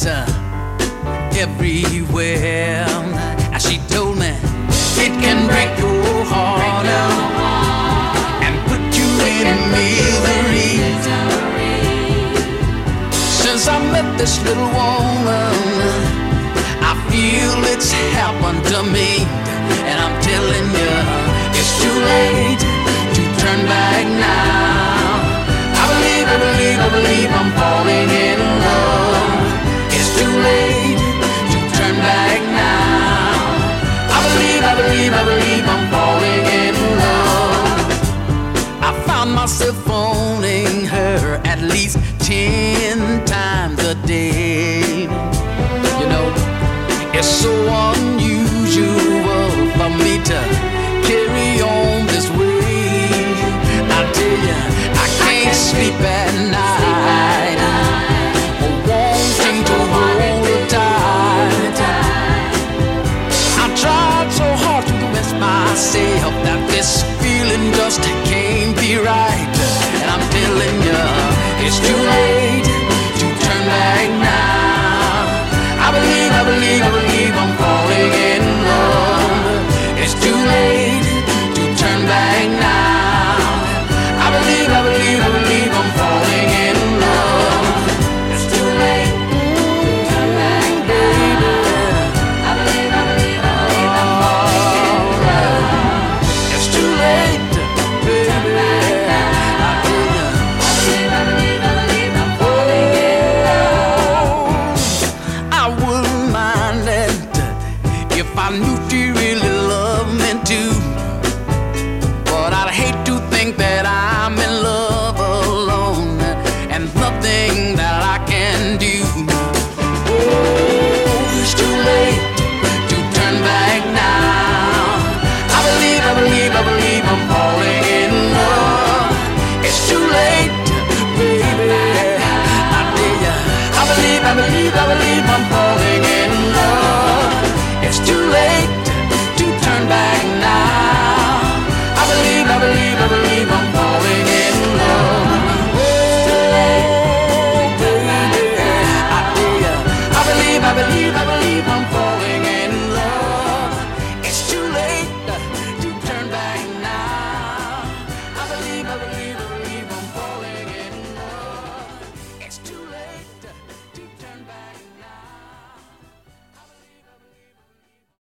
lights everywhere. And she told me it can break your heart and put you in misery. Since I met this little woman, I feel it's happened to me. And I'm telling you, it's too late to turn back now. I believe I'm falling in love. It's too late to turn back now. I believe I'm falling in love. I found myself phoning her at least 10 times a day. You know, it's so unusual for me to carry on this way. I tell you, I can't sleep at night, wanting to hold her tight. I tried so hard to convince myself that this feeling just can't be right. And I'm telling you, it's too late to turn back now. I believe I'm falling in love. It's too late to turn back now. I believe I'm falling in love. It's too late to turn back now. I believe I'm falling in love. It's too late, baby. I believe I'm falling in love. I wouldn't mind it if I knew she really loved me too. But I'd hate to think that I'm in love alone and nothing that I can do. Oh, it's too late to turn back now. I believe I'm falling in love. It's too late, baby. I tell ya, I believe I'm falling in love. It's too late to turn back now. I believe I'm falling in love. Oh, baby, I tell ya, I believe I'm falling in love. It's too late to turn back now. I believe